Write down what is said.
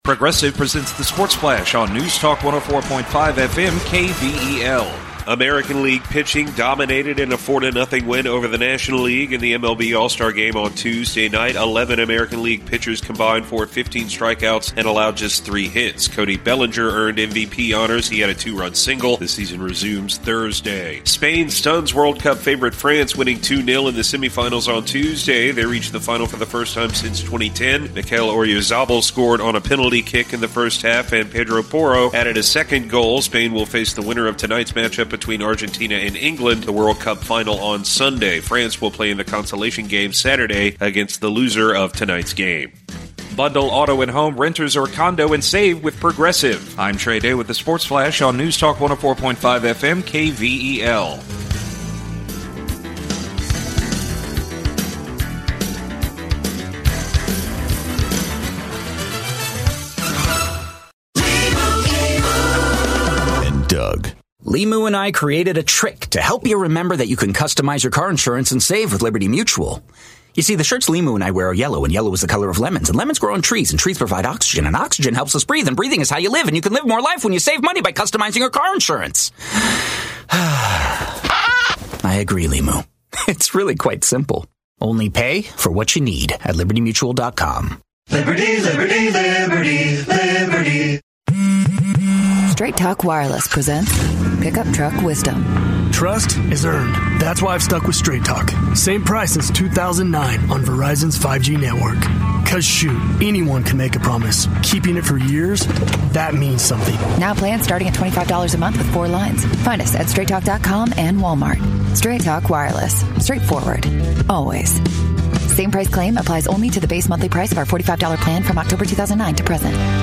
Progressive presents the Sports Flash on News Talk 104.5 FM KVEL. American League pitching dominated in a 4-0 win over the National League in the MLB All-Star Game on Tuesday night. 11 American League pitchers combined for 15 strikeouts and allowed just 3 hits. Cody Bellinger earned MVP honors. He had a 2-run single. The season resumes Thursday. Spain stuns World Cup favorite France, winning 2-0 in the semifinals on Tuesday. They reached the final for the first time since 2010. Mikel Oyarzabal scored on a penalty kick in the first half, and Pedro Porro added a second goal. Spain will face the winner of tonight's matchup between Argentina and England, the World Cup final on Sunday. France will play in the consolation game Saturday against the loser of tonight's game. Bundle auto and home, renters, or condo and save with Progressive. I'm Trey Day with the Sports Flash on News Talk 104.5 FM KVEL. Doug. Limu and I created a trick to help you remember that you can customize your car insurance and save with Liberty Mutual. You see, the shirts Limu and I wear are yellow, and yellow is the color of lemons, and lemons grow on trees, and trees provide oxygen, and oxygen helps us breathe, and breathing is how you live, and you can live more life when you save money by customizing your car insurance. I agree, Limu. It's really quite simple. Only pay for what you need at LibertyMutual.com. Liberty, liberty, liberty, liberty. Straight Talk Wireless presents Pickup Truck Wisdom. Trust is earned. That's why I've stuck with Straight Talk. Same price since 2009 on Verizon's 5G network. Cause shoot, anyone can make a promise. Keeping it for years, that means something. Now plans starting at $25 a month with 4 lines. Find us at straighttalk.com and Walmart. Straight Talk Wireless. Straightforward. Always. Same price claim applies only to the base monthly price of our $45 plan from October 2009 to present.